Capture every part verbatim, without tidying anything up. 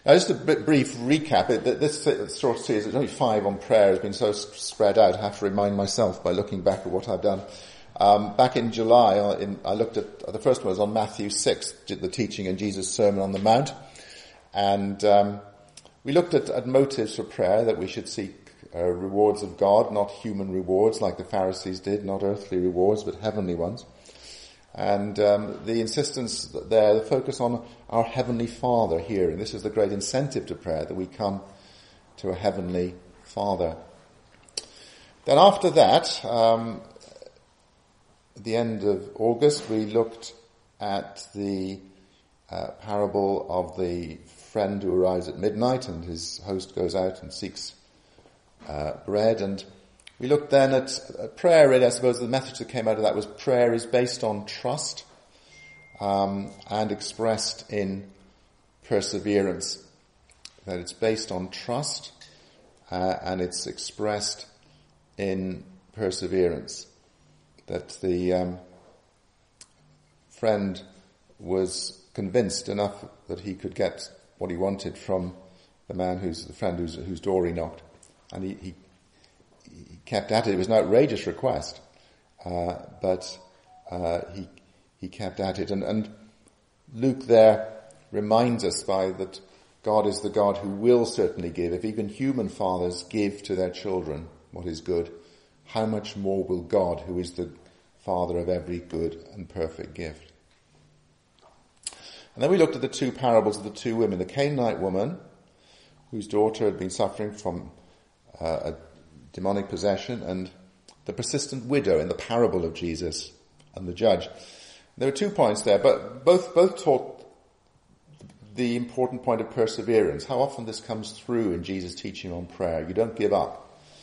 Now, just a bit brief recap. It, this short series, it's only five on prayer, has been so spread out. I have to remind myself by looking back at what I've done. Um, back in July, I, in, I looked at, the first one was on Matthew six, the teaching in Jesus' Sermon on the Mount. And um, we looked at, at motives for prayer, that we should seek uh, rewards of God, not human rewards like the Pharisees did, not earthly rewards, but heavenly ones. And um, the insistence there, the focus on our Heavenly Father here. And this is the great incentive to prayer, that we come to a Heavenly Father. Then after that, um, at the end of August, we looked at the uh, parable of the friend who arrives at midnight and his host goes out and seeks uh, bread. And we looked then at, at prayer, really. I suppose the message that came out of that was prayer is based on trust um, and expressed in perseverance. That it's based on trust uh, and it's expressed in perseverance. That the um, friend was convinced enough that he could get what he wanted from the man who's the friend whose, whose door he knocked, and he, he He kept at it. It was an outrageous request, uh, but uh, he he kept at it. And, and Luke there reminds us by that God is the God who will certainly give. If even human fathers give to their children what is good, how much more will God, who is the Father of every good and perfect gift? And then we looked at the two parables of the two women, the Canaanite woman, whose daughter had been suffering from uh, a demonic possession, and the persistent widow in the parable of Jesus and the judge. There were two points there, but both both taught the important point of perseverance. How often this comes through in Jesus' teaching on prayer. You don't give up.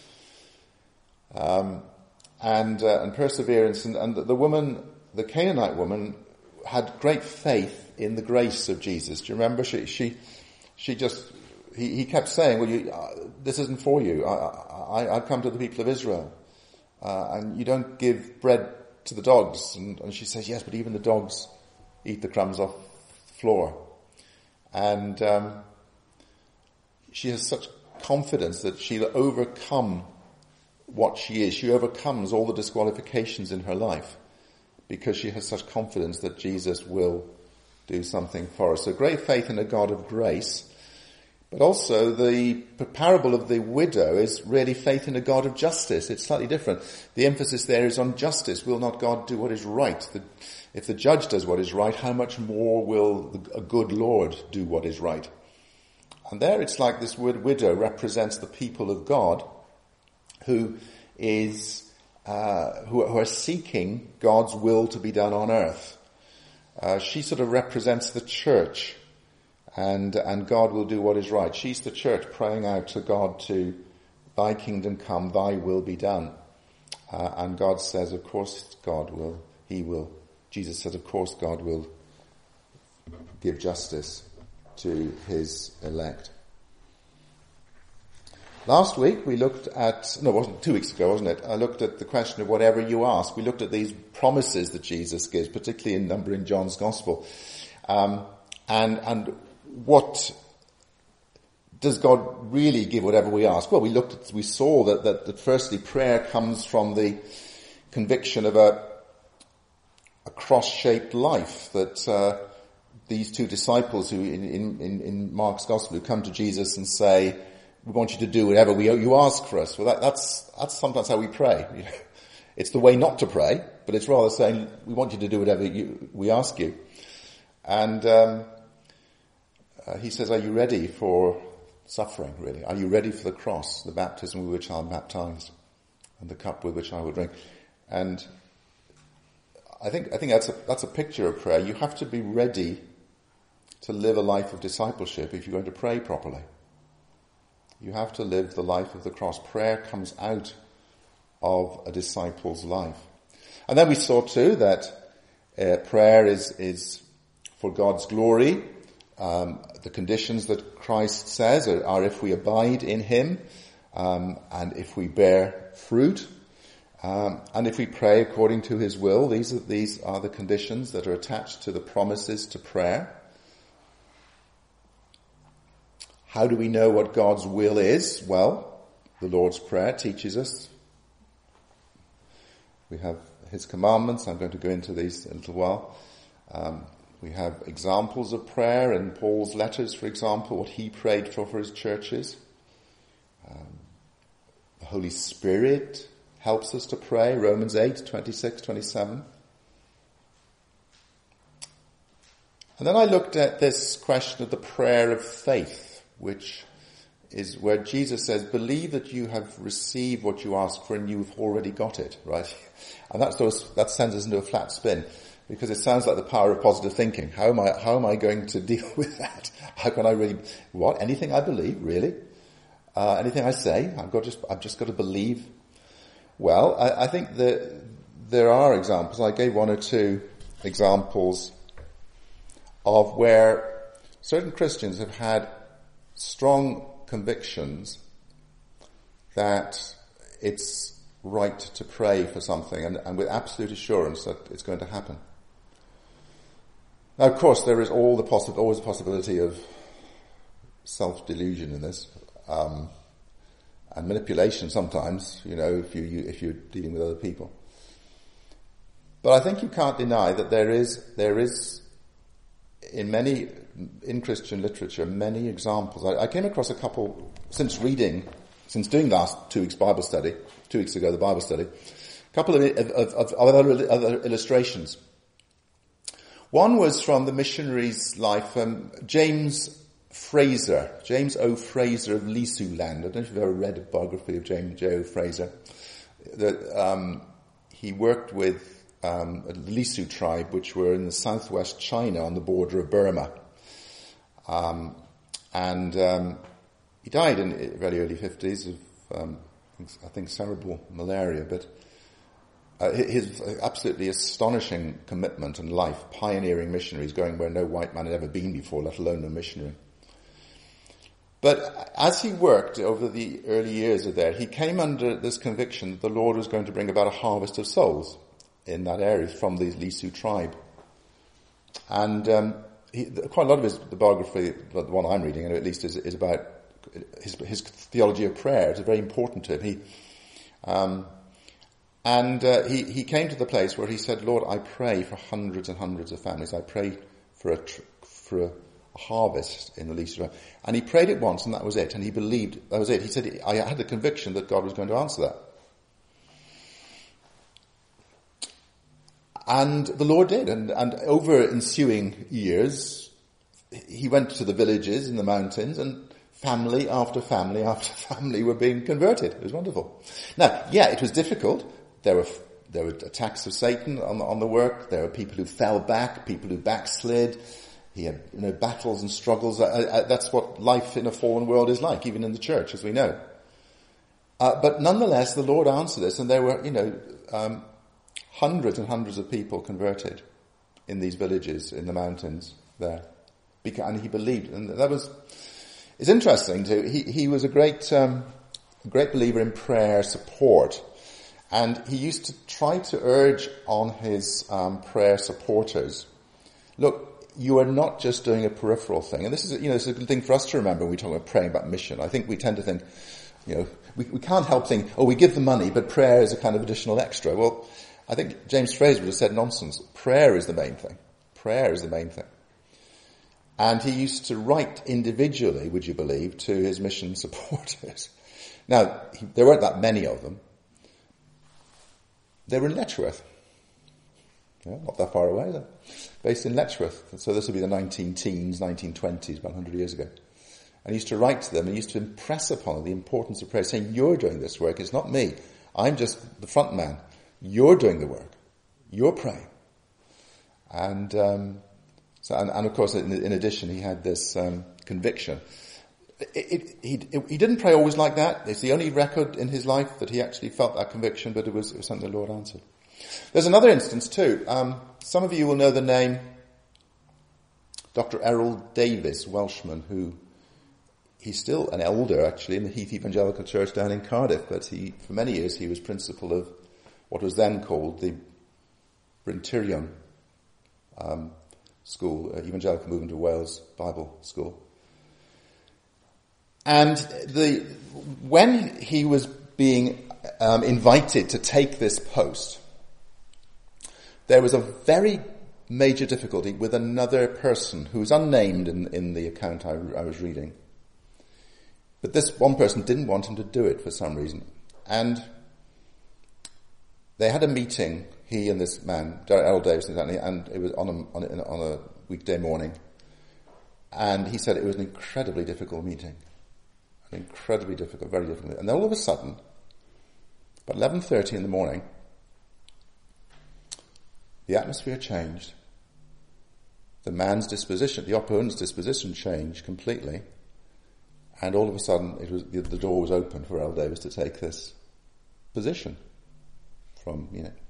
Um, and uh, and perseverance, and, and the woman, the Canaanite woman, had great faith in the grace of Jesus. Do you remember? She she she just he, he kept saying, "Well, you, uh, this isn't for you. I, I, I've come to the people of Israel, uh, and you don't give bread to the dogs." And, and she says, "Yes, but even the dogs eat the crumbs off the floor." And um, she has such confidence that she'll overcome what she is. She overcomes all the disqualifications in her life because she has such confidence that Jesus will do something for her. So great faith in a God of grace. But also the parable of the widow is really faith in a God of justice. It's slightly different. The emphasis there is on justice. Will not God do what is right? The, if the judge does what is right, how much more will the, a good Lord do what is right? And there it's like this word widow represents the people of God who is uh, who, who are seeking God's will to be done on earth. Uh, she sort of represents the church. And, and God will do what is right. She's the church praying out to God to, thy kingdom come, thy will be done. Uh, and God says, of course God will, he will. Jesus says, of course God will give justice to his elect. Last week we looked at, no it wasn't, two weeks ago wasn't it? I looked at the question of whatever you ask. We looked at these promises that Jesus gives, particularly in number in John's Gospel. Um, and, and, What does God really give whatever we ask? Well, we looked at, we saw that, that, that firstly prayer comes from the conviction of a, a cross-shaped life, that uh, these two disciples who in, in, in Mark's Gospel who come to Jesus and say, we want you to do whatever we, you ask for us. Well, that, that's, that's sometimes how we pray. It's the way not to pray, but it's rather saying, we want you to do whatever you, we ask you. And, um, Uh, he says, are you ready for suffering, really? Are you ready for the cross, the baptism with which I'm baptized, and the cup with which I will drink? And I think I think that's a, that's a picture of prayer. You have to be ready to live a life of discipleship if you're going to pray properly. You have to live the life of the cross. Prayer comes out of a disciple's life. And then we saw too that uh, prayer is, is for God's glory. Um, the conditions that Christ says are, are if we abide in him, um, and if we bear fruit, um, and if we pray according to his will. These are, these are the conditions that are attached to the promises to prayer. How do we know what God's will is? Well, the Lord's Prayer teaches us. We have his commandments. I'm going to go into these in a little while. Um, we have examples of prayer in Paul's letters, for example, what he prayed for for his churches. Um, the Holy Spirit helps us to pray, Romans eight, twenty-six, twenty-seven. And then I looked at this question of the prayer of faith, which is where Jesus says, believe that you have received what you ask for and you've already got it, right? And that sort of, that sends us into a flat spin, because it sounds like the power of positive thinking. How am I, how am I going to deal with that? How can I really, what? Anything I believe, really? Uh, anything I say, I've got just, I've just got to believe. Well, I, I think that there are examples. I gave one or two examples of where certain Christians have had strong convictions that it's right to pray for something, and, and with absolute assurance that it's going to happen. Now, of course, there is all the possi- always the possibility of self-delusion in this, um, and manipulation sometimes, you know, if you, you if you're dealing with other people. But I think you can't deny that there is there is in many in Christian literature many examples. I, I came across a couple since reading, since doing last two weeks Bible study, two weeks ago the Bible study, a couple of, of, of, of other, other illustrations. One was from the missionary's life, um, James Fraser, James O. Fraser of Lisuland. I don't know if you've ever read a biography of James J. O. Fraser. The, um, he worked with um, the Lisu tribe, which were in the southwest China on the border of Burma. Um, and um, he died in the very early fifties of, um, I think, cerebral malaria. But uh, his absolutely astonishing commitment and life, pioneering missionaries, going where no white man had ever been before, let alone a missionary. But as he worked over the early years of there, he came under this conviction that the Lord was going to bring about a harvest of souls in that area from the Lisu tribe. And um, he, quite a lot of his the biography, the one I'm reading, at least, is, is about his, his theology of prayer. It's very important to him. He, um, and uh, he, he came to the place where he said, Lord, I pray for hundreds and hundreds of families. I pray for a tr- for a harvest in the Lisu tribe. And he prayed it once, and that was it. And he believed that was it. He said, I had the conviction that God was going to answer that. And the Lord did. And, and over ensuing years, he went to the villages in the mountains, and family after family after family were being converted. It was wonderful. Now, yeah, it was difficult. There were there were attacks of Satan on, on the work. There were people who fell back, people who backslid. He had, you know, battles and struggles. Uh, uh, that's what life in a fallen world is like, even in the church, as we know. Uh, but nonetheless, the Lord answered this, and there were, you know, um, hundreds and hundreds of people converted in these villages in the mountains there, because, and he believed, and that was. It's interesting too. He he was a great um, great believer in prayer support, and he used to try to urge on his um, prayer supporters, look. You are not just doing a peripheral thing. And this is, you know, this is a good thing for us to remember when we talk about praying about mission. I think we tend to think, you know, we, we can't help think, oh, we give the money, but prayer is a kind of additional extra. Well, I think James Fraser would have said nonsense. Prayer is the main thing. Prayer is the main thing. And he used to write individually, would you believe, to his mission supporters. Now, he, there weren't that many of them. They were in Letchworth. Yeah, not that far away, though. Based in Letchworth. So this would be the nineteen teens, nineteen twenties, about one hundred years ago. And he used to write to them and used to impress upon them the importance of prayer, saying, you're doing this work, it's not me. I'm just the front man. You're doing the work. You're praying. And, um, so, and, and of course, in, in addition, he had this um, conviction. It, it, he, it, he didn't pray always like that. It's the only record in his life that he actually felt that conviction, but it was, it was something the Lord answered. There's another instance too. Um, some of you will know the name Doctor Errol Davis, Welshman, who he's still an elder actually in the Heath Evangelical Church down in Cardiff, but he, for many years, he was principal of what was then called the Bryn Tyrion um, School, uh, Evangelical Movement of Wales Bible School. And the when he was being um, invited to take this post, there was a very major difficulty with another person who's unnamed in, in the account I, I was reading. But this one person didn't want him to do it for some reason. And they had a meeting, he and this man, Errol Davis, and it was on a, on a, on a weekday morning. And he said it was an incredibly difficult meeting. An incredibly difficult, very difficult. And then all of a sudden, about eleven thirty in the morning, the atmosphere changed. The man's disposition, the opponent's disposition changed completely. And all of a sudden, it was, the, the door was open for Errol Davis to take this position from, you know.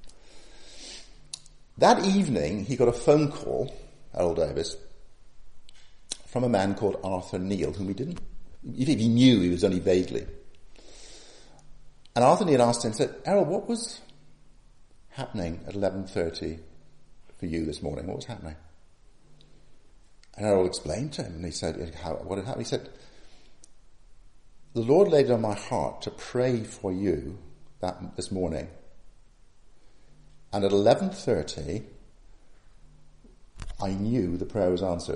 That evening, he got a phone call, Errol Davis, from a man called Arthur Neal, whom he didn't, if he knew, he was only vaguely. And Arthur Neal asked him, said, Errol, what was happening at eleven thirty for you this morning? What was happening? And Errol explained to him, and he said, how, what had happened? He said, the Lord laid it on my heart to pray for you that this morning. And at eleven thirty, I knew the prayer was answered.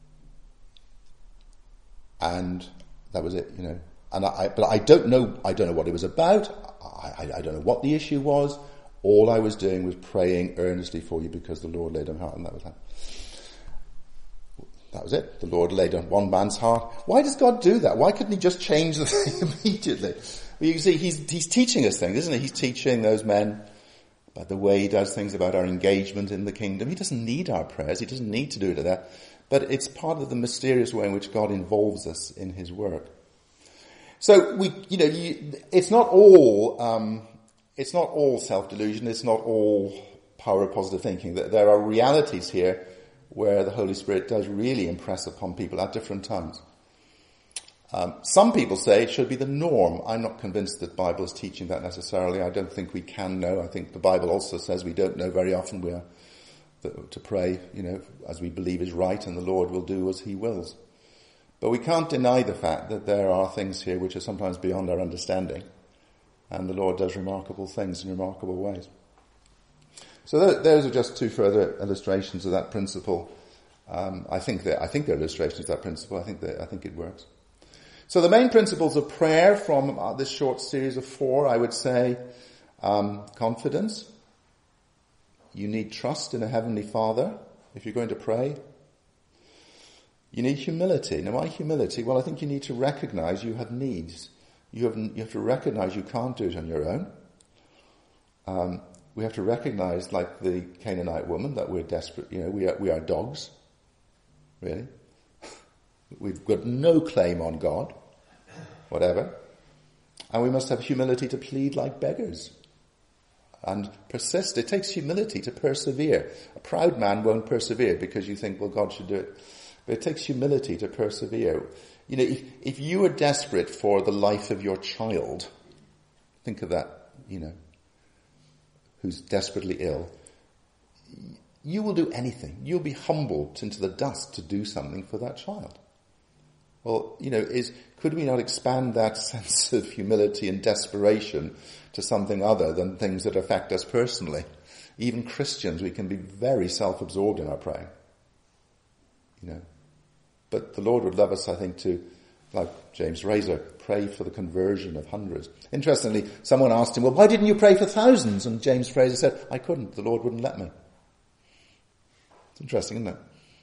And that was it, you know. And I, but I don't know, I don't know what it was about. I, I, I don't know what the issue was. All I was doing was praying earnestly for you because the Lord laid on my heart, and that was that. That was it. The Lord laid on one man's heart. Why does God do that? Why couldn't he just change the thing immediately? Well, you can see he's, he's teaching us things, isn't he? He's teaching those men about the way he does things, about our engagement in the kingdom. He doesn't need our prayers. He doesn't need to do it like that. But it's part of the mysterious way in which God involves us in his work. So we, you know, you, it's not all, um, it's not all self-delusion. It's not all power of positive thinking. There are realities here where the Holy Spirit does really impress upon people at different times. Um, some people say it should be the norm. I'm not convinced that the Bible is teaching that necessarily. I don't think we can know. I think the Bible also says we don't know very often. We are to pray, you know, as we believe is right, and the Lord will do as he wills. But we can't deny the fact that there are things here which are sometimes beyond our understanding, and the Lord does remarkable things in remarkable ways. So those are just two further illustrations of that principle. Um, I think that I think they're illustrations of that principle. I think that I think it works. So the main principles of prayer from uh, this short series of four, I would say, um, confidence. You need trust in a heavenly Father if you're going to pray. You need humility. Now, why humility? Well, I think you need to recognize you have needs. You have you have to recognize you can't do it on your own. Um, We have to recognize, like the Canaanite woman, that we're desperate. You know, we are, we are dogs, really. We've got no claim on God, whatever. And we must have humility to plead like beggars and persist. It takes humility to persevere. A proud man won't persevere because you think, well, God should do it. But it takes humility to persevere. You know, if, if you are desperate for the life of your child, think of that, you know, who's desperately ill, you will do anything. You'll be humbled into the dust to do something for that child. Well, you know, is could we not expand that sense of humility and desperation to something other than things that affect us personally? Even Christians, we can be very self-absorbed in our praying. You know, but the Lord would love us, I think, to, like James Razor, pray for the conversion of hundreds. Interestingly, someone asked him, well, why didn't you pray for thousands? And James Fraser said, I couldn't. The Lord wouldn't let me. It's interesting, isn't it?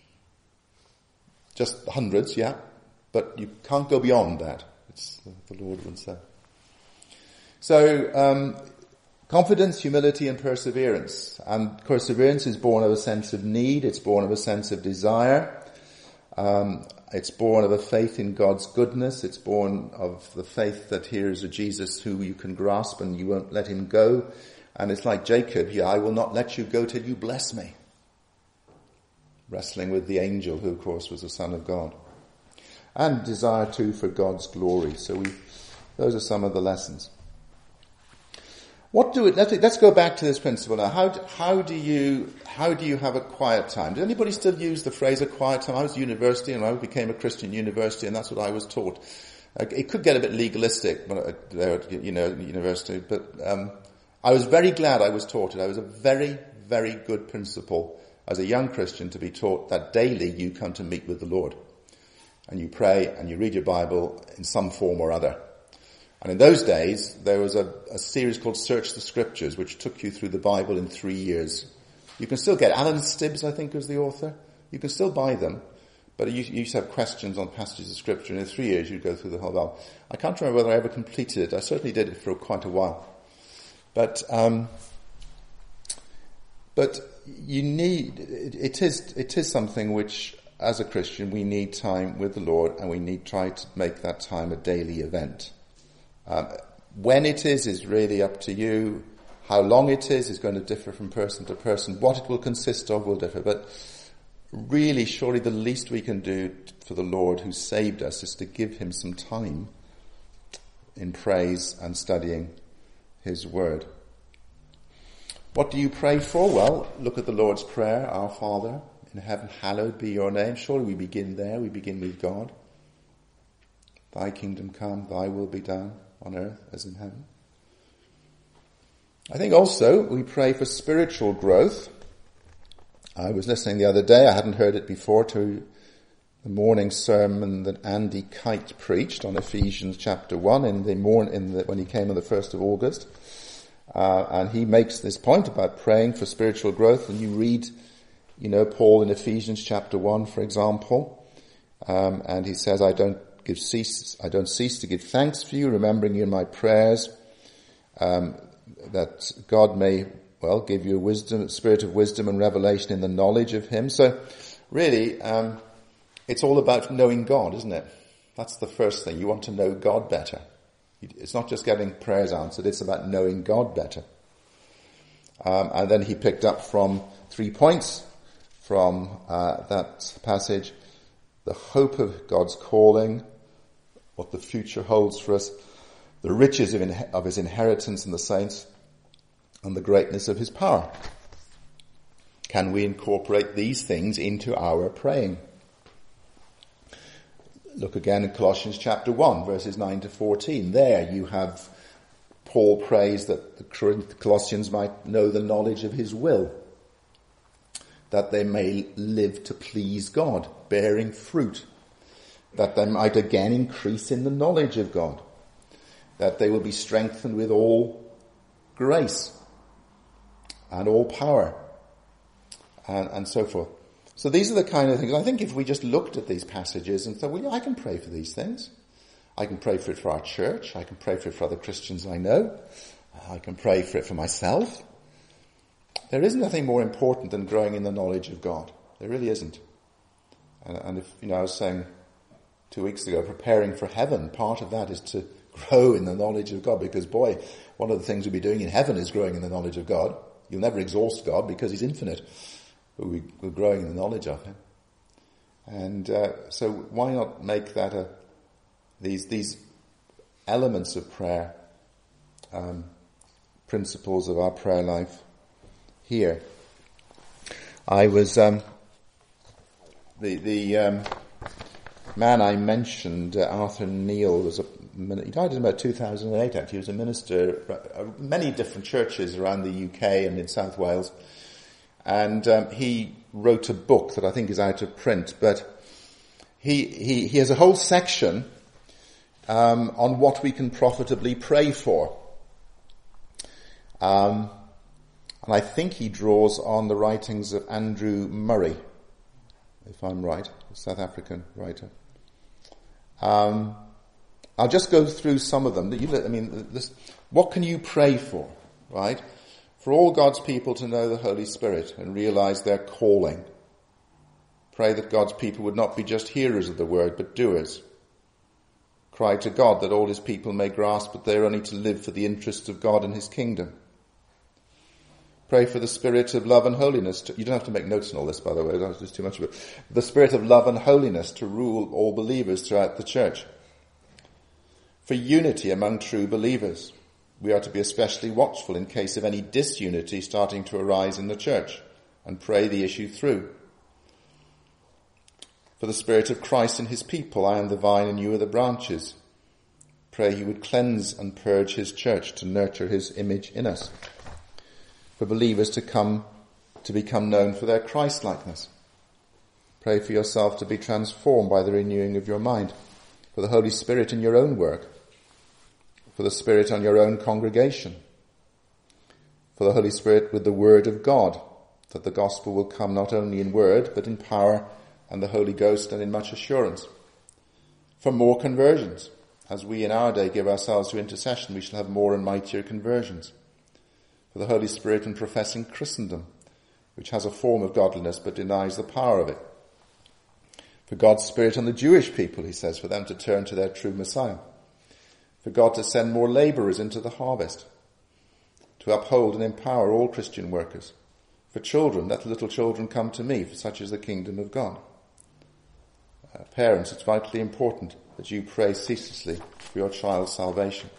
Just hundreds, yeah, but you can't go beyond that. It's the Lord would say. So, um, confidence, humility, and perseverance. And perseverance is born of a sense of need. It's born of a sense of desire. Um, it's born of a faith in God's goodness. It's born of the faith that here is a Jesus who you can grasp and you won't let him go. And it's like Jacob, yeah, I will not let you go till you bless me. Wrestling with the angel, who of course was the Son of God. And desire too for God's glory. So we, those are some of the lessons. What do it, let's, let's go back to this principle now. How, how do you, how do you have a quiet time? Does anybody still use the phrase a quiet time? I was at university and I became a Christian university and that's what I was taught. Uh, it could get a bit legalistic when I, there at you know university, but um, I was very glad I was taught it. I was a very, very good principle as a young Christian to be taught that daily you come to meet with the Lord. And you pray and you read your Bible in some form or other. And in those days, there was a, a series called Search the Scriptures, which took you through the Bible in three years. You can still get, Alan Stibbs, I think, was the author. You can still buy them. But you, you used to have questions on passages of Scripture, and in three years you'd go through the whole Bible. I can't remember whether I ever completed it. I certainly did it for quite a while. But, um, but you need, it, it is, it is something which, as a Christian, we need time with the Lord, and we need to try to make that time a daily event. Um, when it is, is really up to you. How long it is, is going to differ from person to person. What it will consist of will differ. But really, surely the least we can do for the Lord who saved us is to give him some time in praise and studying his word. What do you pray for? Well, look at the Lord's Prayer, Our Father in heaven, hallowed be your name. Surely we begin there. We begin with God. Thy kingdom come, thy will be done on earth as in heaven. I think also we pray for spiritual growth. I was listening the other day, I hadn't heard it before, to the morning sermon that Andy Kite preached on Ephesians chapter one in the morning, in the, when he came on the first of August. Uh, and he makes this point about praying for spiritual growth. And you read, you know, Paul in Ephesians chapter one, for example, um, and he says, I don't give cease, I don't cease to give thanks for you, remembering you in my prayers, um, that God may, well, give you a wisdom, spirit of wisdom and revelation in the knowledge of him. So really, um, it's all about knowing God, isn't it? That's the first thing. You want to know God better. It's not just getting prayers answered, it's about knowing God better. Um, and then he picked up from three points from uh, that passage: the hope of God's calling, what the future holds for us, the riches of, in, of his inheritance in the saints, and the greatness of his power. Can we incorporate these things into our praying? Look again in Colossians chapter one, verses nine to fourteen. There you have Paul prays that the Colossians might know the knowledge of his will, that they may live to please God, bearing fruit, that they might again increase in the knowledge of God, that they will be strengthened with all grace and all power, and, and so forth. So these are the kind of things. I think if we just looked at these passages and thought, well, I can pray for these things. I can pray for it for our church. I can pray for it for other Christians I know. I can pray for it for myself. There is nothing more important than growing in the knowledge of God. There really isn't. And, and if, you know, I was saying two weeks ago, preparing for heaven, part of that is to grow in the knowledge of God, because boy, one of the things we'll be doing in heaven is growing in the knowledge of God. You'll never exhaust God because he's infinite. But we, we're growing in the knowledge of him. And uh, so why not make that a, these these elements of prayer, um, principles of our prayer life here. I was, um, the, the um, man I mentioned, uh, Arthur Neal, was a, he died in about two thousand eight actually. He was a minister at many different churches around the U K and in South Wales. And um, he wrote a book that I think is out of print, but he he, he has a whole section um, on what we can profitably pray for. Um, and I think he draws on the writings of Andrew Murray, if I'm right, a South African writer. Um, I'll just go through some of them. I mean, this, what can you pray for, right? For all God's people to know the Holy Spirit and realize their calling. Pray that God's people would not be just hearers of the word, but doers. Cry to God that all his people may grasp that they are only to live for the interests of God and his kingdom. Pray for the spirit of love and holiness. To, you don't have to make notes on all this, by the way. There's too much of it. The spirit of love and holiness to rule all believers throughout the church. For unity among true believers. We are to be especially watchful in case of any disunity starting to arise in the church, and pray the issue through. For the Spirit of Christ and his people, I am the vine and you are the branches. pray he would cleanse and purge his church to nurture his image in us. For believers to come to become known for their Christ-likeness. Pray for yourself to be transformed by the renewing of your mind. For the Holy Spirit in your own work. For the Spirit on your own congregation. For the Holy Spirit with the Word of God, that the gospel will come not only in word, but in power and the Holy Ghost and in much assurance. For more conversions. As we in our day give ourselves to intercession, we shall have more and mightier conversions. For the Holy Spirit in professing Christendom, which has a form of godliness but denies the power of it. For God's Spirit on the Jewish people, he says, for them to turn to their true Messiah. For God to send more labourers into the harvest. To uphold and empower all Christian workers. For children, let the little children come to me, for such is the kingdom of God. Uh, parents, it's vitally important that you pray ceaselessly for your child's salvation.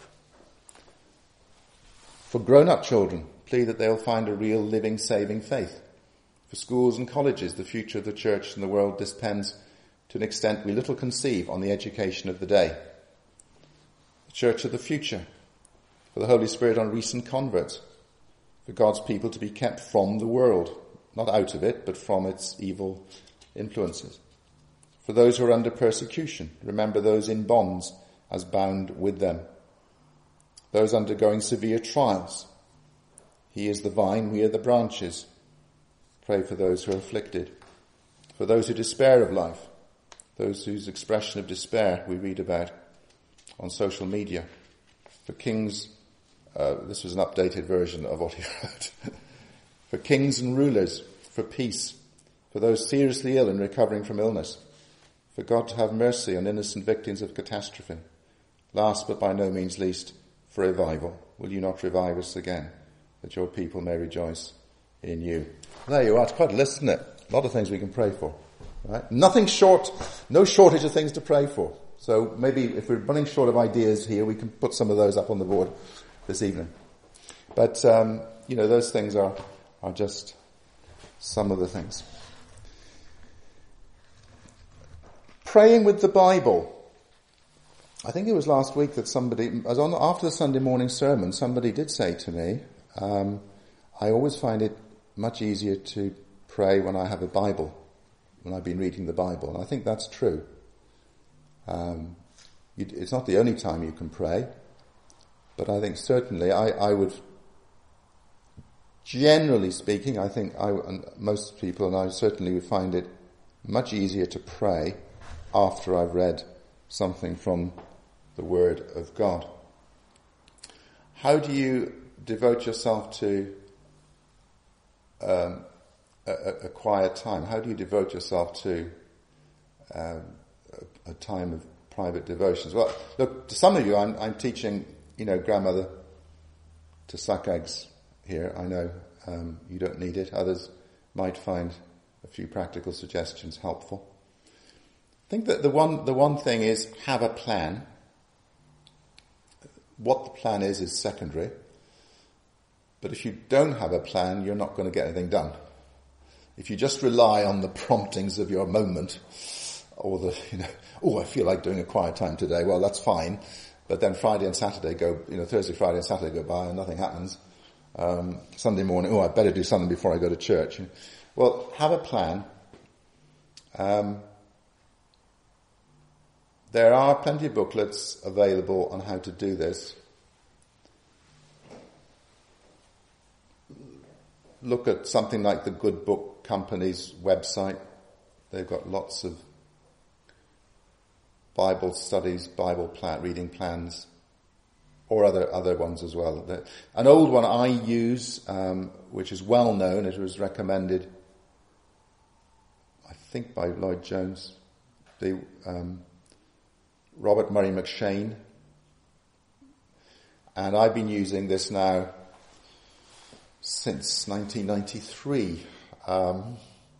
For grown-up children, plead that they'll find a real, living, saving faith. For schools and colleges, the future of the church and the world depends to an extent we little conceive on the education of the day. The church of the future, for the Holy Spirit on recent converts, for God's people to be kept from the world, not out of it, but from its evil influences. For those who are under persecution, remember those in bonds as bound with them. Those undergoing severe trials. He is the vine, we are the branches. Pray for those who are afflicted. For those who despair of life. Those whose expression of despair we read about on social media. For kings, uh, this was an updated version of what he wrote. For kings and rulers, for peace. For those seriously ill and recovering from illness. For God to have mercy on innocent victims of catastrophe. Last but by no means least, for revival. Will you not revive us again, that your people may rejoice in you? There you are. It's quite a list, isn't it? A lot of things we can pray for. Right? Nothing short, no shortage of things to pray for. So maybe if we're running short of ideas here, we can put some of those up on the board this evening. But, um, you know, those things are, are just some of the things. Praying with the Bible. I think it was last week that somebody, as on after the Sunday morning sermon, somebody did say to me, um, I always find it much easier to pray when I have a Bible, when I've been reading the Bible. And I think that's true. Um, you, it's not the only time you can pray, but I think certainly I, I would, generally speaking, I think I and most people, and I certainly would find it much easier to pray after I've read something from the Word of God. How do you devote yourself to um, a, a quiet time? How do you devote yourself to um, a, a time of private devotions? Well, look, to some of you, I'm, I'm teaching, you know, grandmother to suck eggs here. I know um, you don't need it. Others might find a few practical suggestions helpful. I think that the one the one thing is have a plan. What the plan is is secondary. But if you don't have a plan, you're not going to get anything done. If you just rely on the promptings of your moment, or the, you know, oh, I feel like doing a quiet time today, well, that's fine. But then Friday and Saturday go, you know, Thursday, Friday and Saturday go by and nothing happens. Um, Sunday morning, oh, I better do something before I go to church. Well, have a plan. Um, There are plenty of booklets available on how to do this. Look at something like the Good Book Company's website. They've got lots of Bible studies, Bible plan, reading plans, or other other ones as well. An old one I use, um, which is well known, it was recommended, I think by Lloyd Jones, the um, Robert Murray McShane, and I've been using this now since nineteen ninety-three, um,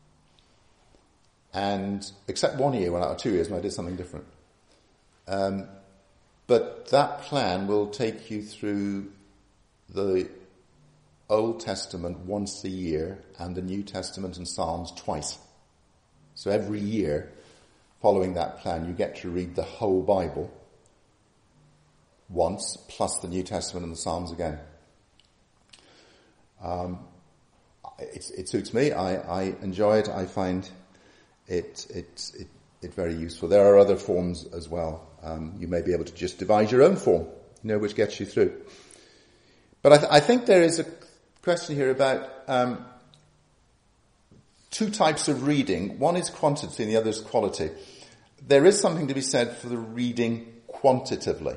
and except one year, when I, or two years when I did something different. Um, but that plan will take you through the Old Testament once a year and the New Testament and Psalms twice. So every year, following that plan, you get to read the whole Bible once, plus the New Testament and the Psalms again. Um, it, it suits me. I, I enjoy it. I find it, it, it, it very useful. There are other forms as well. Um, you may be able to just devise your own form, you know, which gets you through. But I, th- I think there is a question here about um, two types of reading. One is quantity and the other is quality. There is something to be said for the reading quantitatively.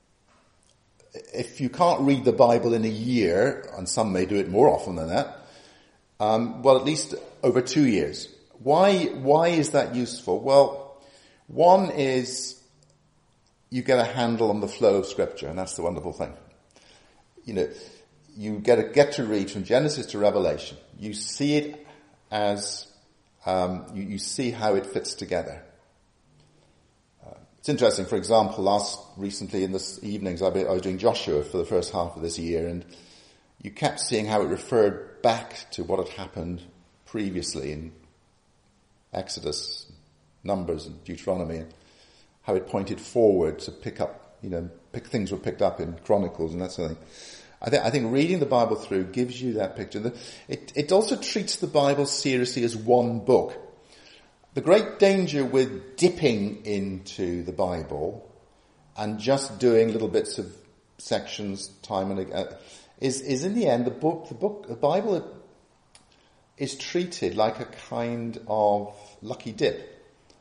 If you can't read the Bible in a year, and some may do it more often than that, um, well, at least over two years. Why, why is that useful? Well, one is you get a handle on the flow of Scripture, and that's the wonderful thing. You know, you get a, get to read from Genesis to Revelation. You see it as, um, you, you see how it fits together. Uh, it's interesting, for example, last, recently in the evenings, I was doing Joshua for the first half of this year, and you kept seeing how it referred back to what had happened previously in Exodus, Numbers, and Deuteronomy, and how it pointed forward to pick up, you know, pick, things were picked up in Chronicles and that sort of thing. I think, I think reading the Bible through gives you that picture. It, it also treats the Bible seriously as one book. The great danger with dipping into the Bible and just doing little bits of sections time and again is, is in the end the book, the book, the Bible is treated like a kind of lucky dip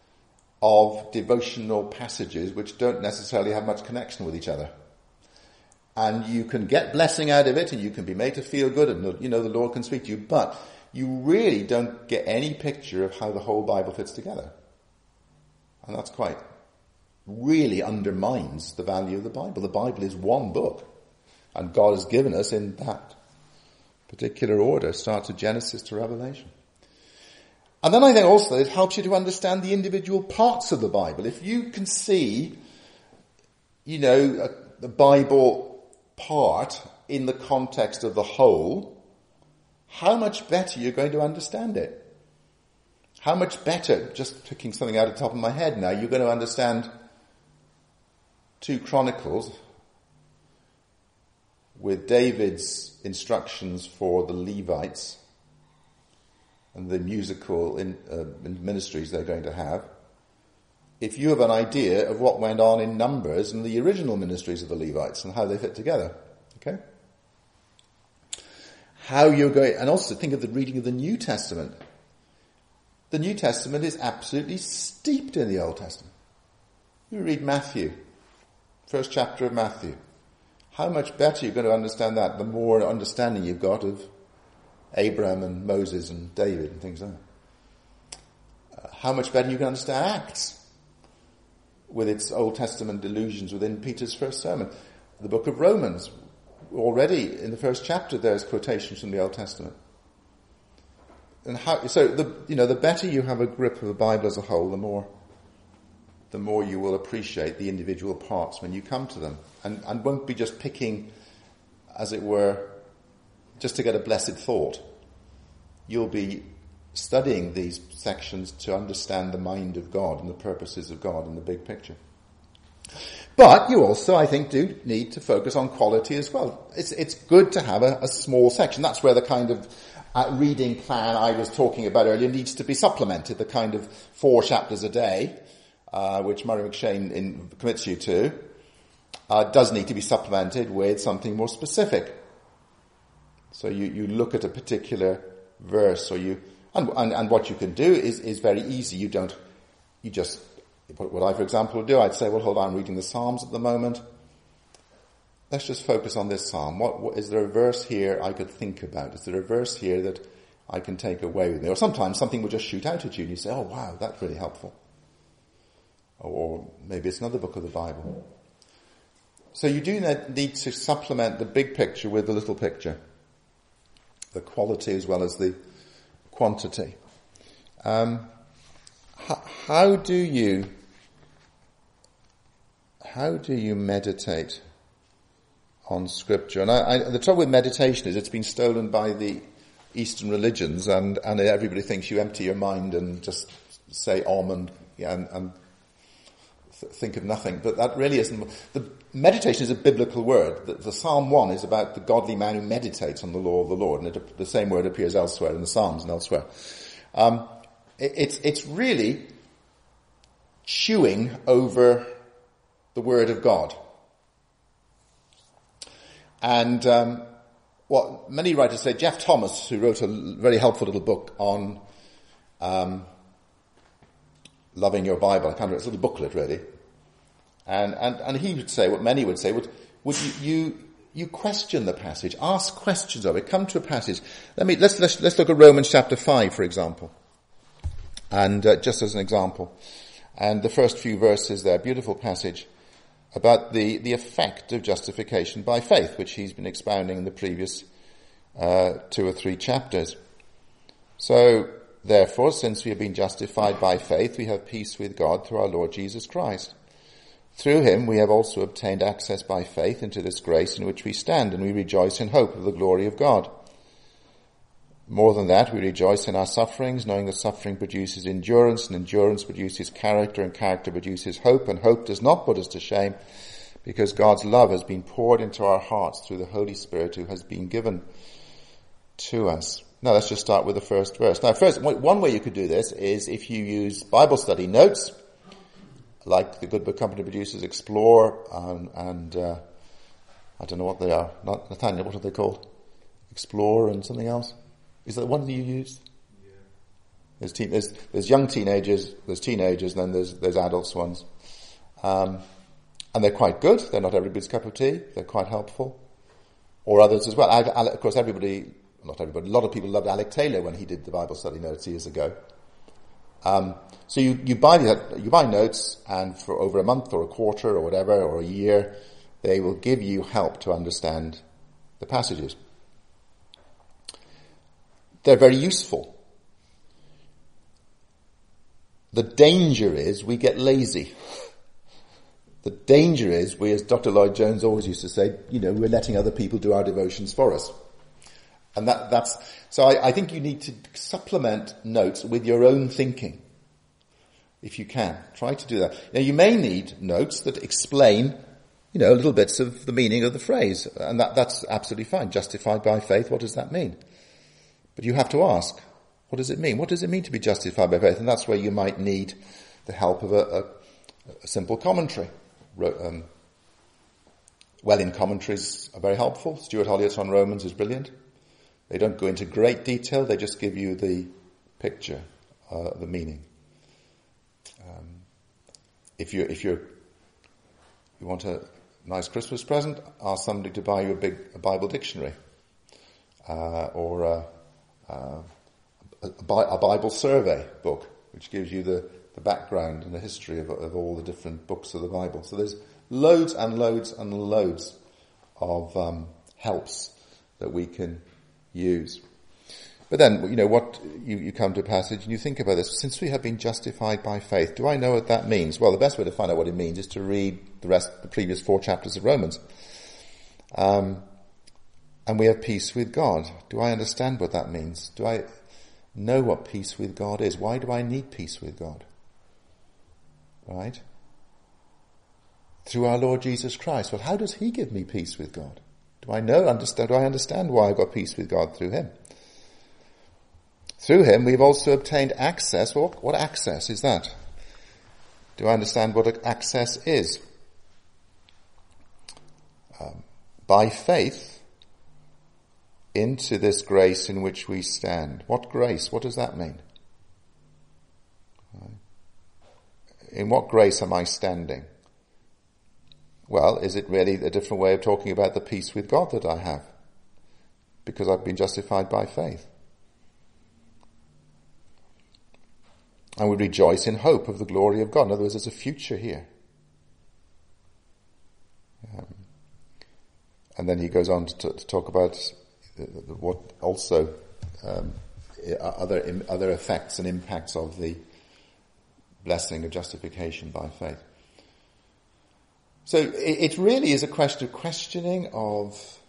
of devotional passages which don't necessarily have much connection with each other. And you can get blessing out of it, and you can be made to feel good, and, you know, the Lord can speak to you, but you really don't get any picture of how the whole Bible fits together. And that's quite, really undermines the value of the Bible. The Bible is one book, and God has given us in that particular order, starts with Genesis to Revelation. And then I think also it helps you to understand the individual parts of the Bible. If you can see, you know, a, the Bible part in the context of the whole, how much better you're going to understand it. How much better, just picking something out of the top of my head now, you're going to understand two Chronicles with David's instructions for the Levites and the musical in, uh, ministries they're going to have, if you have an idea of what went on in Numbers and the original ministries of the Levites and how they fit together. Okay? How you're going, and also think of the reading of the New Testament. The New Testament is absolutely steeped in the Old Testament. You read Matthew, first chapter of Matthew. How much better you're going to understand that, the more understanding you've got of Abraham and Moses and David and things like that. Uh, how much better you can understand Acts with its Old Testament allusions within Peter's first sermon. The book of Romans, already in the first chapter there's quotations from the Old Testament. And how, so the, you know, the better you have a grip of the Bible as a whole, the more, the more you will appreciate the individual parts when you come to them. And, and won't be just picking, as it were, just to get a blessed thought. You'll be studying these sections to understand the mind of God and the purposes of God in the big picture. But you also, I think, do need to focus on quality as well. It's, it's good to have a, a small section. That's where the kind of uh, reading plan I was talking about earlier needs to be supplemented. The kind of four chapters a day, uh, which Murray McShane in, commits you to, uh, does need to be supplemented with something more specific. So you, you look at a particular verse, or you, and, and, and what you can do is, is very easy. You don't, you just, what I, for example, would do, I'd say, well, hold on, I'm reading the Psalms at the moment. Let's just focus on this Psalm. What, what, is there a verse here I could think about? Is there a verse here that I can take away with me? Or sometimes something will just shoot out at you and you say, oh wow, that's really helpful. Or, or maybe it's another book of the Bible. So you do need to supplement the big picture with the little picture. The quality as well as the quantity. Um, how, how do you, how do you meditate on Scripture? And I, I, the trouble with meditation is it's been stolen by the Eastern religions, and, and everybody thinks you empty your mind and just say Om and, and, and th- think of nothing. But that really isn't. The meditation is a biblical word. The, the Psalm one is about the godly man who meditates on the law of the Lord, and it, the same word appears elsewhere in the Psalms and elsewhere. Um, it, it's it's really chewing over the Word of God. And um, what many writers say, Jeff Thomas, who wrote a very helpful little book on um, loving your Bible, I can't remember, it's a little booklet really, and, and, and he would say, what many would say, would, would you, you, you question the passage, ask questions of it, come to a passage. Let me, let's, let's, let's look at Romans chapter five, for example, and uh, just as an example. And the first few verses there, beautiful passage about the, the effect of justification by faith, which he's been expounding in the previous uh, two or three chapters. So, therefore, since we have been justified by faith, we have peace with God through our Lord Jesus Christ. Through him we have also obtained access by faith into this grace in which we stand, and we rejoice in hope of the glory of God. More than that, we rejoice in our sufferings, knowing that suffering produces endurance, and endurance produces character, and character produces hope, and hope does not put us to shame, because God's love has been poured into our hearts through the Holy Spirit who has been given to us. Now let's just start with the first verse. Now first, one way you could do this is if you use Bible study notes, like the Good Book Company produces, Explore, and, and uh, I don't know what they are. Not Nathaniel, what are they called? Explore and something else? Is that the one that you used? Yeah. There's, teen, there's, there's young teenagers, there's teenagers, and then there's, there's adults ones. Um, and they're quite good. They're not everybody's cup of tea. They're quite helpful. Or others as well. I, I, of course, everybody, not everybody, a lot of people loved Alec Taylor when he did the Bible study notes years ago. Um, so you, you buy that, you buy notes, and for over a month or a quarter or whatever, or a year, they will give you help to understand the passages. They're very useful. The danger is we get lazy. The danger is we, as Doctor Lloyd Jones always used to say, you know, we're letting other people do our devotions for us. And that, that's, so I, I think you need to supplement notes with your own thinking. If you can. Try to do that. Now you may need notes that explain, you know, little bits of the meaning of the phrase. And that, that's absolutely fine. Justified by faith, what does that mean? But you have to ask, what does it mean? What does it mean to be justified by faith? And that's where you might need the help of a, a, a simple commentary. Um, Welling commentaries are very helpful. Stuart Holliott on Romans is brilliant. They don't go into great detail, they just give you the picture, uh, the meaning. Um, if you if you're, you want a nice Christmas present, ask somebody to buy you a big a Bible dictionary, uh, or a, uh, a, a Bible survey book, which gives you the, the background and the history of, of all the different books of the Bible. So there's loads and loads and loads of um, helps that we can use. But then, you know, what you, you come to a passage and you think about this. Since we have been justified by faith, do I know what that means? Well, the best way to find out what it means is to read the rest, the previous four chapters of Romans. Um, and we have peace with God. Do I understand what that means? Do I know what peace with God is? Why do I need peace with God? Right? Through our Lord Jesus Christ. Well, how does he give me peace with God? Do I know, understand, do I understand why I've got peace with God through him? Through him, we've also obtained access. Well, what access is that? Do I understand what access is? Um, by faith, into this grace in which we stand. What grace? What does that mean? In what grace am I standing? Well, is it really a different way of talking about the peace with God that I have? Because I've been justified by faith. And we rejoice in hope of the glory of God. In other words, there's a future here. Um, and then he goes on to, t- to talk about what also um, other other effects and impacts of the blessing of justification by faith. So it, it really is a question of questioning, of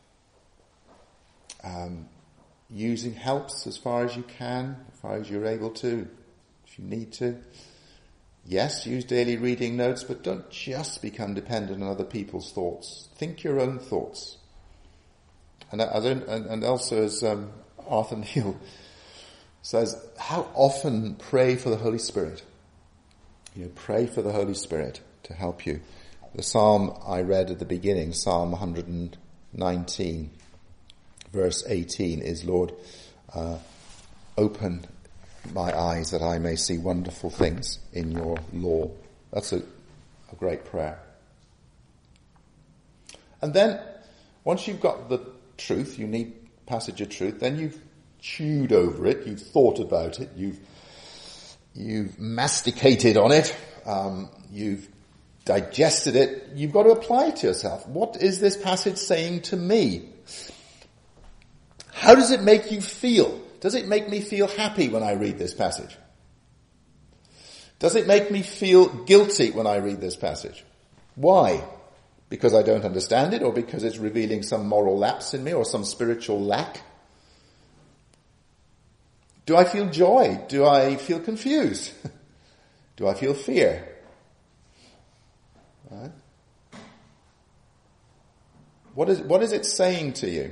um, using helps as far as you can, as far as you're able to, if you need to. Yes, use daily reading notes, but don't just become dependent on other people's thoughts. Think your own thoughts. And, and, and also, as um, Arthur Neal says, how often pray for the Holy Spirit. You know, pray for the Holy Spirit to help you. The psalm I read at the beginning, Psalm one hundred nineteen, verse eighteen, is, Lord, uh, open my eyes that I may see wonderful things in your law. That's a, a great prayer. And then, once you've got the truth, you need passage of truth, then you've chewed over it, you've thought about it, you've you've masticated on it, um, you've digested it, you've got to apply it to yourself. What is this passage saying to me? How does it make you feel? Does it make me feel happy when I read this passage? Does it make me feel guilty when I read this passage? Why? Because I don't understand it, or because it's revealing some moral lapse in me, or some spiritual lack? Do I feel joy? Do I feel confused? Do I feel fear? Right? What is, what is it saying to you?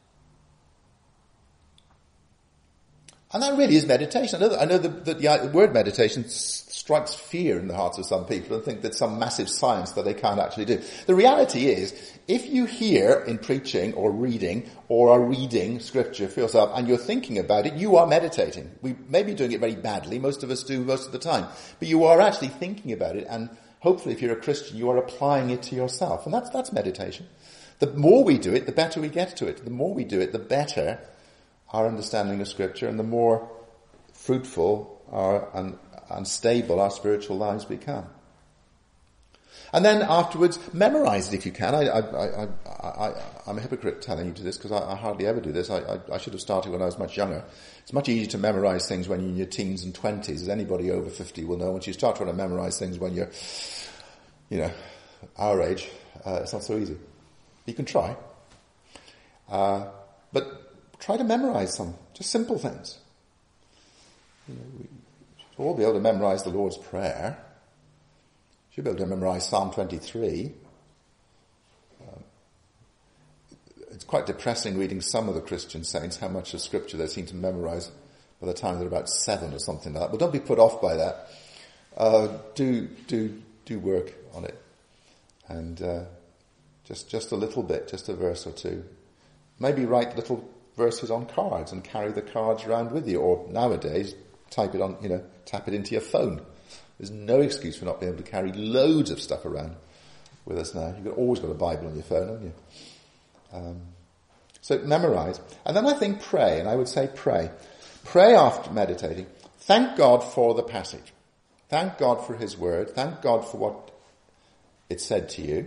And that really is meditation. I know, that, I know that, that the word meditation s- strikes fear in the hearts of some people and think that some massive science that they can't actually do. The reality is, if you hear in preaching or reading or are reading scripture for yourself and you're thinking about it, you are meditating. We may be doing it very badly. Most of us do most of the time. But you are actually thinking about it, and hopefully if you're a Christian, you are applying it to yourself. And that's, that's meditation. The more we do it, the better we get to it. The more we do it, the better our understanding of Scripture, and the more fruitful our, and, and stable our spiritual lives become. And then afterwards, memorize it if you can. I, I, I, I, I'm a hypocrite telling you to this because I, I hardly ever do this. I, I, I should have started when I was much younger. It's much easier to memorize things when you're in your teens and twenties, as anybody over fifty will know. Once you start trying to memorize things when you're, you know, our age, uh, it's not so easy. You can try. Uh, but try to memorize some, just simple things. You know, we should all be able to memorize the Lord's Prayer. Should be able to memorize Psalm twenty-three. Um, it's quite depressing reading some of the Christian saints, how much of Scripture they seem to memorize by the time they're about seven or something like that. But don't be put off by that. Uh, do, do, do work on it. And uh, just, just a little bit, just a verse or two. Maybe write little verses on cards and carry the cards around with you, or nowadays type it on, you know, tap it into your phone. There's no excuse for not being able to carry loads of stuff around with us now. You've always got a Bible on your phone, haven't you? Um, so memorize, and then I think pray, and I would say pray. Pray after meditating. Thank God for the passage. Thank God for His Word. Thank God for what it said to you.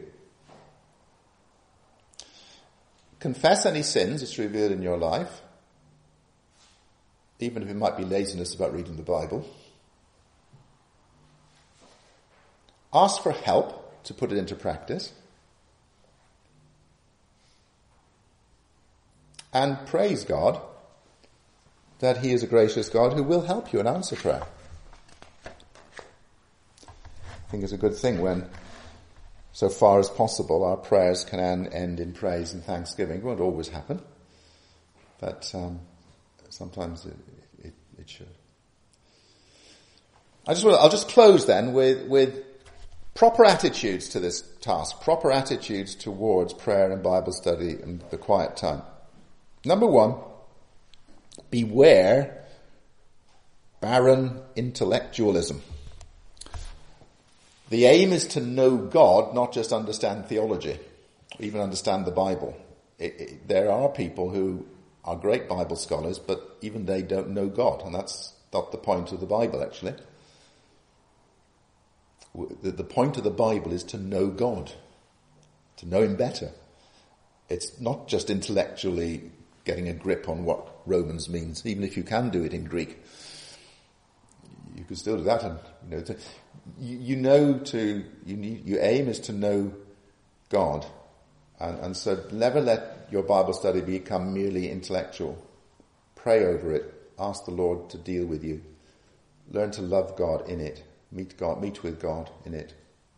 Confess any sins that's revealed in your life, even if it might be laziness about reading the Bible. Ask for help to put it into practice. And praise God that He is a gracious God who will help you and answer prayer. I think it's a good thing when, so far as possible, our prayers can end in praise and thanksgiving. It won't always happen, but um, sometimes it, it, it should. I just want to, I'll just close then with, with proper attitudes to this task, proper attitudes towards prayer and Bible study and the quiet time. Number one, beware barren intellectualism. The aim is to know God, not just understand theology, even understand the Bible. It, it, there are people who are great Bible scholars, but even they don't know God, and that's not the point of the Bible, actually. The, the point of the Bible is to know God, to know Him better. It's not just intellectually getting a grip on what Romans means, even if you can do it in Greek. You can still do that, and you know, to, you, you know to you need, your aim is to know God, and, and so never let your Bible study become merely intellectual. Pray over it. Ask the Lord to deal with you. Learn to love God in it. Meet God, meet with God in it.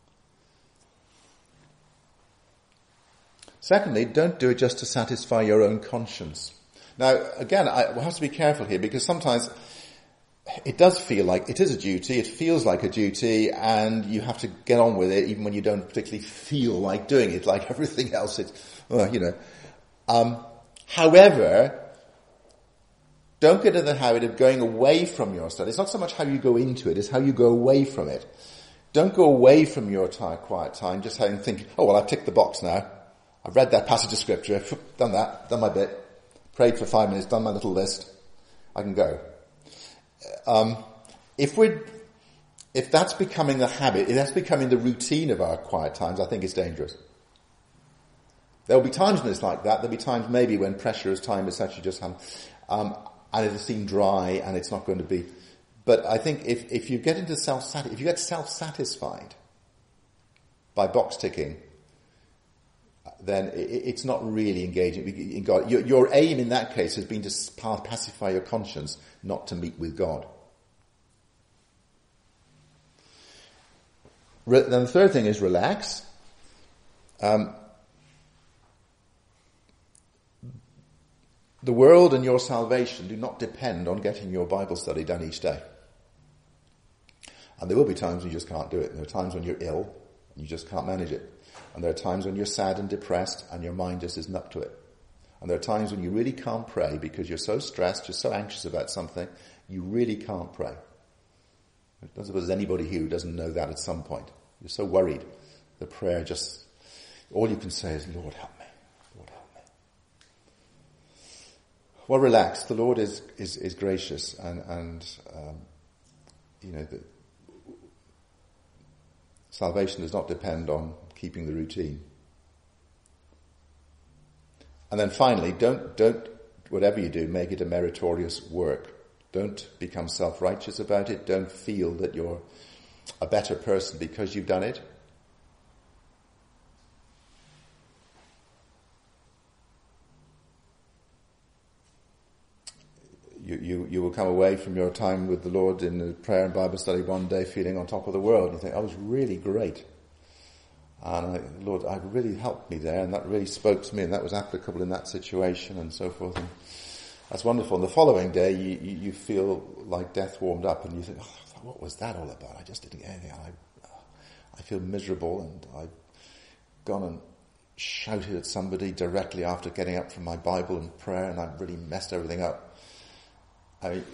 Secondly, don't do it just to satisfy your own conscience. Now, again, I we have to be careful here because sometimes it does feel like it is a duty, it feels like a duty, and you have to get on with it even when you don't particularly feel like doing it, like everything else. It's, well, you know. Um, however, don't get in the habit of going away from your study. It's not so much how you go into it, it's how you go away from it. Don't go away from your time, quiet time just having think, oh, well, I've ticked the box now. I've read that passage of scripture, done that, done my bit, prayed for five minutes, done my little list. I can go. Um, if we're, if that's becoming the habit, if that's becoming the routine of our quiet times, I think it's dangerous. There'll be times when it's like that. There'll be times maybe when pressure as time is such you just have, um, and it'll seem dry and it's not going to be. But I think if, if you get into self, if you get self-satisfied by box ticking, then it's not really engaging in God. Your, your aim in that case has been to pacify your conscience, not to meet with God. Re- then the third thing is relax. Um, the world and your salvation do not depend on getting your Bible study done each day. And there will be times when you just can't do it. There are times when you're ill and you just can't manage it. And there are times when you're sad and depressed and your mind just isn't up to it. And there are times when you really can't pray because you're so stressed, you're so anxious about something, you really can't pray. I don't suppose there's anybody here who doesn't know that at some point. You're so worried. The prayer just, all you can say is, Lord, help me. Lord, help me. Well, relax. The Lord is, is, is gracious and, and um, you know, the, salvation does not depend on keeping the routine. And then finally, don't, don't, whatever you do, make it a meritorious work. Don't become self-righteous about it. Don't feel that you're a better person because you've done it. You, you, you will come away from your time with the Lord in the prayer and Bible study one day feeling on top of the world. You think, I was really great. And I, Lord, I really helped me there, and that really spoke to me, and that was applicable in that situation, and so forth. And that's wonderful. And the following day, you, you, you feel like death warmed up, and you think, oh, what was that all about? I just didn't get anything. I, I feel miserable, and I've gone and shouted at somebody directly after getting up from my Bible and prayer, and I've really messed everything up. I mean,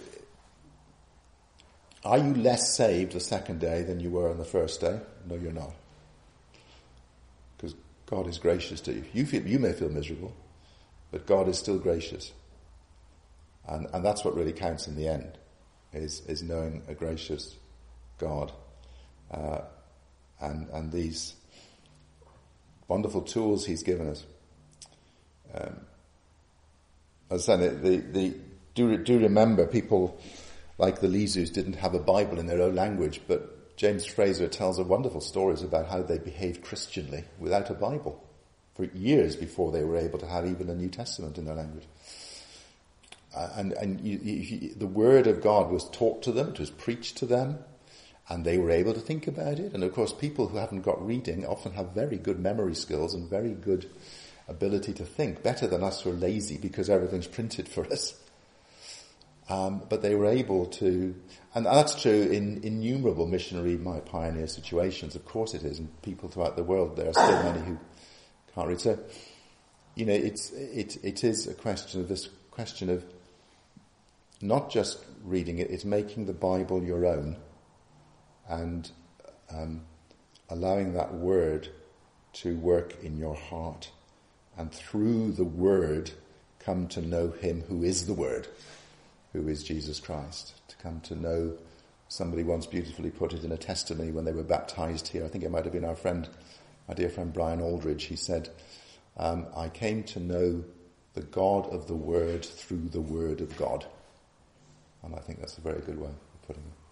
are you less saved the second day than you were on the first day? No, you're not. Because God is gracious to you. You feel, you may feel miserable, but God is still gracious. And, and that's what really counts in the end, is, is knowing a gracious God. Uh, and, and these wonderful tools he's given us. Um, as I said, the, the, do, do remember people like the Lizus didn't have a Bible in their own language, but James Fraser tells a wonderful stories about how they behaved Christianly without a Bible for years before they were able to have even a New Testament in their language. Uh, and and you, you, the Word of God was taught to them, it was preached to them, and they were able to think about it. And of course, people who haven't got reading often have very good memory skills and very good ability to think, better than us who are lazy because everything's printed for us. Um, but they were able to, and that's true in innumerable missionary pioneer situations. Of course it is, and people throughout the world, there are still many who can't read. So, you know, it's it it is a question of this question of not just reading it; it's making the Bible your own, and um, allowing that word to work in your heart, and through the word come to know Him who is the Word, who is Jesus Christ, to come to know. Somebody once beautifully put it in a testimony when they were baptized here. I think it might have been our friend, my dear friend Brian Aldridge. He said, um, I came to know the God of the Word through the Word of God. And I think that's a very good way of putting it.